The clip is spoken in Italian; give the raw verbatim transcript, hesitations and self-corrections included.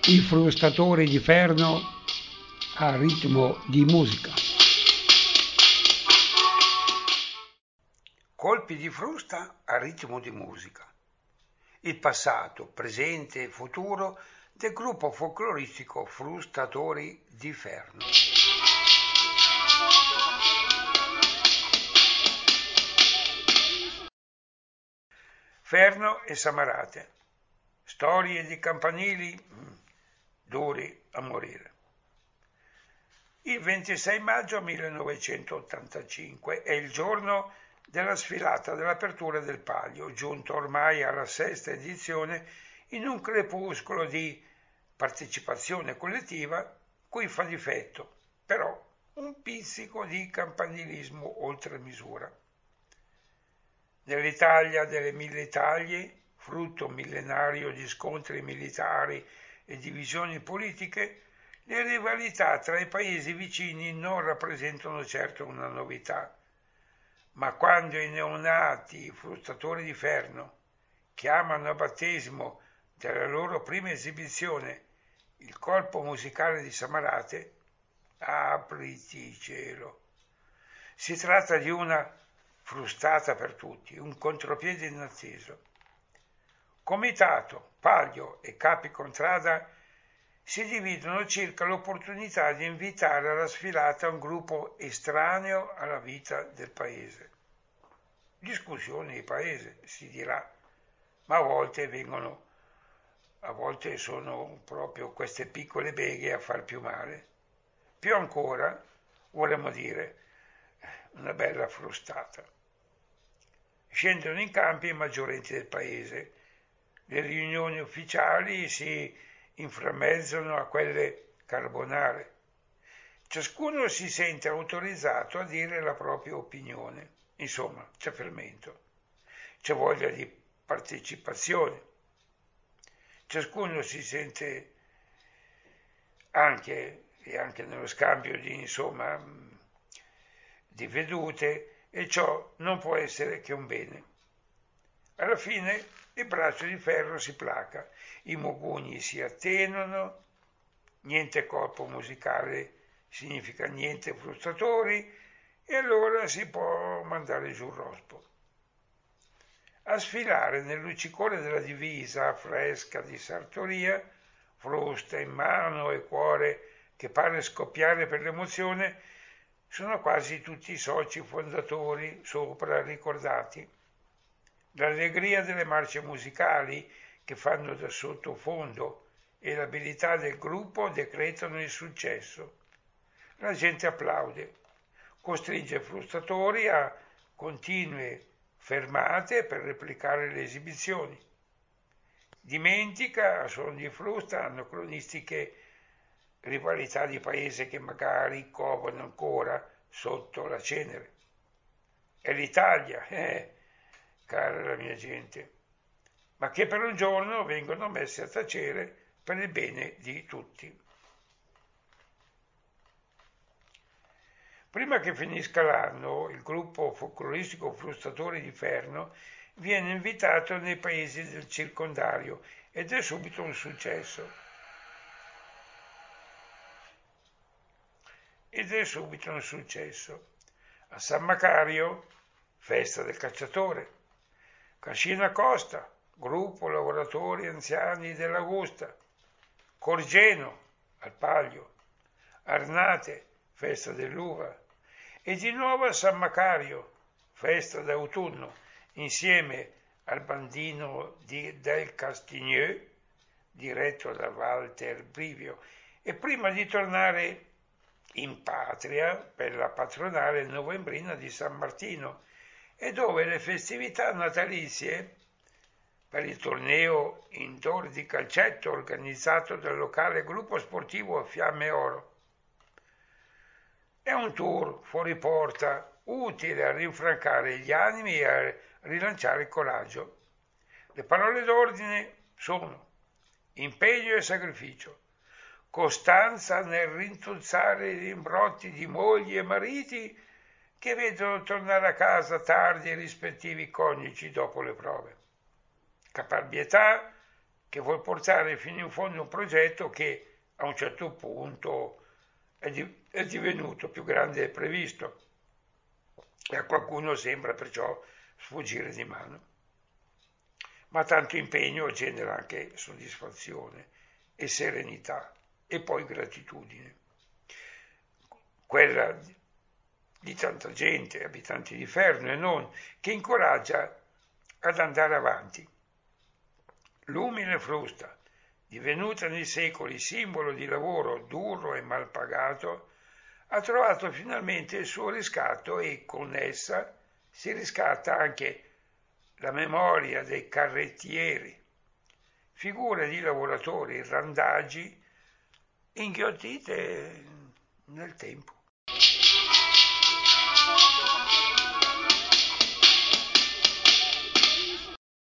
I frustatori di Ferno a ritmo di musica. Colpi di frusta a ritmo di musica. Il passato, presente e futuro del gruppo folcloristico Frustatori di Ferno. Ferno e Samarate. Storie di campanili mm, duri a morire. Il ventisei maggio millenovecentottantacinque è il giorno della sfilata dell'apertura del Palio, giunto ormai alla sesta edizione in un crepuscolo di partecipazione collettiva cui fa difetto, però, un pizzico di campanilismo oltre misura. Nell'Italia delle mille Italie, frutto millenario di scontri militari e divisioni politiche, le rivalità tra i paesi vicini non rappresentano certo una novità, ma quando i neonati frustatori di Ferno chiamano a battesimo della loro prima esibizione il colpo musicale di Samarate, apriti cielo. Si tratta di una frustata per tutti, un contropiede inatteso. Comitato, Palio e capi contrada si dividono circa l'opportunità di invitare alla sfilata un gruppo estraneo alla vita del paese. Discussioni di paese, si dirà, ma a volte vengono, a volte sono proprio queste piccole beghe a far più male. Più ancora, vorremmo dire, una bella frustata. Scendono in campo i maggiorenti del paese. Le riunioni ufficiali si inframmezzano a quelle carbonare. Ciascuno si sente autorizzato a dire la propria opinione. Insomma, c'è fermento, c'è voglia di partecipazione. Ciascuno si sente anche, e anche nello scambio di, insomma, di vedute, e ciò non può essere che un bene. Alla fine il braccio di ferro si placa, i mugugni si attenuano, niente corpo musicale significa niente frustratori, e allora si può mandare giù il rospo. A sfilare nel luccicore della divisa fresca di sartoria, frusta in mano e cuore che pare scoppiare per l'emozione, sono quasi tutti i soci fondatori sopra ricordati. L'allegria delle marce musicali che fanno da sottofondo e l'abilità del gruppo decretano il successo. La gente applaude, costringe i frustratori a continue fermate per replicare le esibizioni. Dimentica, a suon di frusta, anacronistiche rivalità di paese che magari covano ancora sotto la cenere. È l'Italia, eh, cara la mia gente, ma che per un giorno vengono messi a tacere per il bene di tutti. Prima che finisca l'anno, il gruppo folcloristico Frustatori di Ferno viene invitato nei paesi del circondario ed è subito un successo. Ed è subito un successo. A San Macario, festa del cacciatore. Cascina Costa, gruppo lavoratori anziani dell'Augusta. Corgeno, al Palio. Arnate, festa dell'uva. E di nuovo a San Macario, festa d'autunno, insieme al bandino di, del Castigneux, diretto da Walter Brivio, e prima di tornare in patria per la patronale novembrina di San Martino, e dove le festività natalizie per il torneo indoor di calcetto organizzato dal locale gruppo sportivo Fiamme Oro. È un tour fuori porta utile a rinfrancare gli animi e a rilanciare il coraggio. Le parole d'ordine sono impegno e sacrificio, costanza nel rintuzzare i rimbrotti di mogli e mariti che vedono tornare a casa tardi i rispettivi coniugi dopo le prove, caparbietà che vuol portare fino in fondo un progetto che a un certo punto è, di, è divenuto più grande del previsto e a qualcuno sembra perciò sfuggire di mano. Ma tanto impegno genera anche soddisfazione e serenità e poi gratitudine. Quella di tanta gente, abitanti di Ferno e non, che incoraggia ad andare avanti. L'umile frusta, divenuta nei secoli simbolo di lavoro duro e mal pagato, ha trovato finalmente il suo riscatto e con essa si riscatta anche la memoria dei carrettieri, figure di lavoratori randagi inghiottite nel tempo.